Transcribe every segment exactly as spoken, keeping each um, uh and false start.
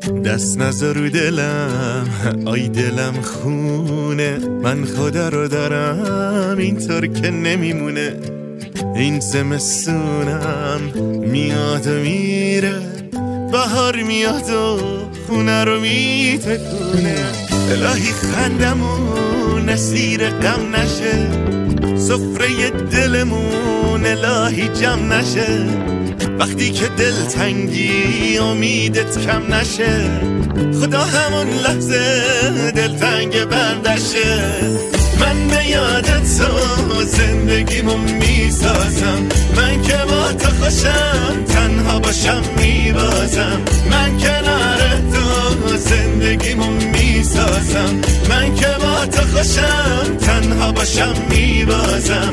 دست نذار رو دلم، آی دلم خونه، من خدا رو دارم اینطور که نمیمونه. این زمستونم میاد و میره، بهار میاد و خونه رو میتکونه. الهی خندمون اسیر غم نشه، سفره دلمون الهی جمع نشه. وقتی که دل تنگی امیدت کم نشه، خدا همون لحظه دل تنگ بندشه. من به یادت تو زندگیمو میسازم، من که با تو خوشم تنها باشم میبازم. من کنار تو زندگیمو میسازم، من که با تو خوشم تنها باشم میبازم.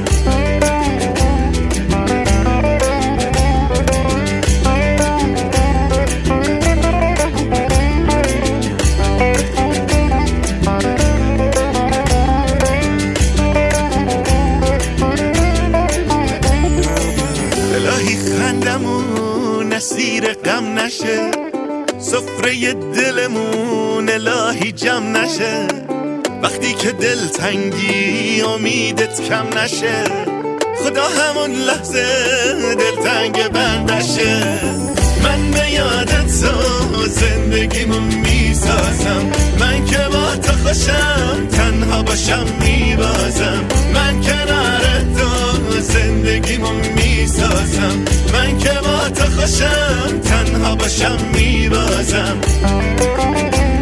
خندمون اسیر غم نشه، سفره دلمون الهی جمع نشه. وقتی که دل تنگی امیدت کم نشه، خدا همون لحظه دل تنگ بندشه. من به یادت تو زندگیمو میسازم، من که با تو خوشم تنها باشم میبازم. من کنار تو زندگیمو میسازم، من که با تو خوشم تنها باشم میبازم.